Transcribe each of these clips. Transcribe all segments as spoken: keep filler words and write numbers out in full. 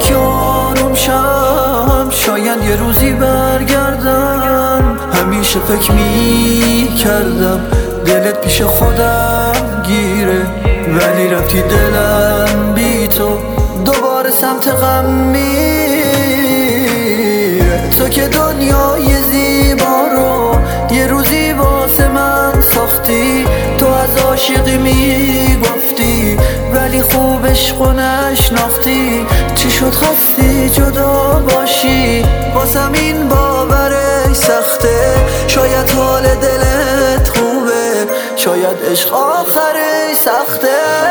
که آروم شم، شاید یه روزی برگردم. همیشه فکر می کردم دلت پیش خودم گیره، ولی رفتی دلم بی تو دوباره سمت غم میره. تو که دنیای زیبا رو یه روزی واسه من ساختی، تو از عاشقی میگفتی ولی خوب عشقو نشناختی. چی شد خواستی جدا باشی، واسم این باورش سخته. شاید حال دلت خوبه، شاید عشق آخرش سخته.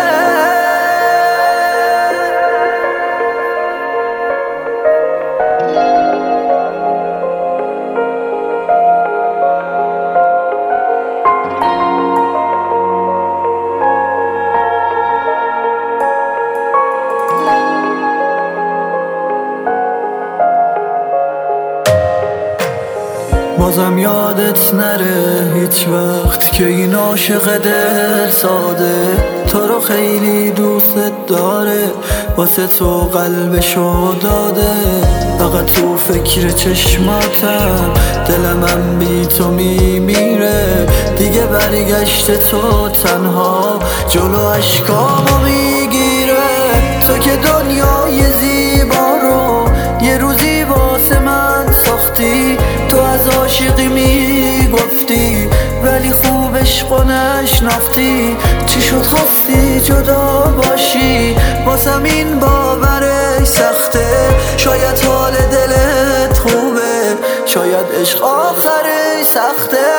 بازم یادت نره هیچ وقت که این عاشق دل ساده تو رو خیلی دوست داره، واسه تو قلبشو داده. فقط تو فکر چشماتم دلمم بی تو میمیره. دیگه برگشت تو تنها جلو عشقامو میگیره. تو که دنیای زیبا رو یه روزی واسه من ساختی، تو از عاشقی میگفتی ولی خوب عشقو نشناختی. چی شد خواستی جدا باشی، واسم این باورش سخته. شاید حال دلت خوبه، شاید عشق آخرش سخته.